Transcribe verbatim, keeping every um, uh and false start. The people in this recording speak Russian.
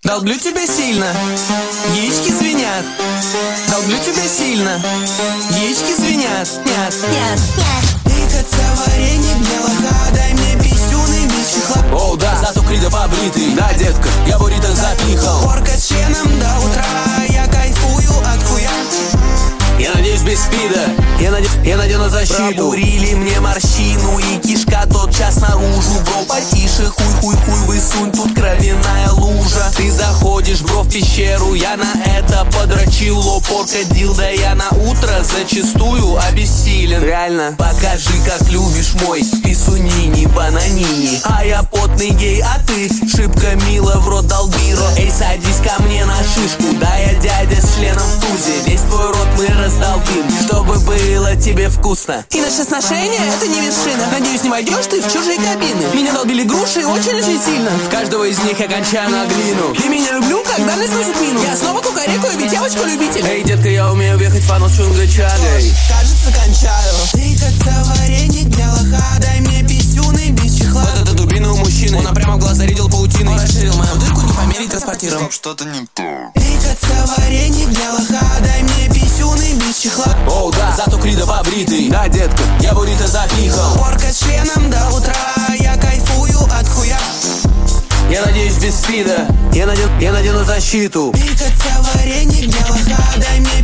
Долблю тебя сильно, яички звенят. Долблю тебя сильно, яички звенят. Нет, нет, нет. Тыкаться варенье, где лоха, дай мне писюны, без чехла. Оу, да, зато Крида побритый. Да, детка, я буррито запихал. Порка с членом до утра, я кайфую от хуя. Я надеюсь, без спида, я, наде... я надену защиту. Пробурили мне морщину и кишка тотчас наружу. Бро, потише, хуй-хуй-хуй, высунь, тут кровяная лужа. Ты заходишь, бро, в пещеру, я на это подрочил. Лопорка дилда, я на утро зачастую обессилен. Реально. Покажи, как любишь мой писунини, бананини. А я потный гей, а ты шибко мило в рот долбиро. Эй, садись ко мне на шишку, да я дядя с членом в тузе. Весь твой рот мы раздолбим, чтобы было тебе вкусно. И наши сношения — это не вершина. Надеюсь, не войдешь ты в чужие кабины. Меня долбили груши очень-очень сильно. В каждого из них я кончаю на глину. И меня люблю, когда мне сносит мину. Я снова кукарекаю, ведь девочка-любитель. Эй, детка, я умею въехать в фанус чунгачагой. Кажется, кончаю. Тыкаться варенье, где лоха, дай мне писюны, без чехла. Вот это дубина у мужчины, он прямо в глаз зарядил паутиной. Он расширил мою дырку, не померить транспортиром. Что-то не то. Тыкаться варенье, где лоха, дай мне писюны, без чехла. Оу, да, зато Крида побритый. Да, детка, я буррито запихал. Порка с членом до утра, я кайфую от хуя. Я надеюсь, без спида, я надену, я надену защиту. Тыкаться варенье, где лоха, дай мне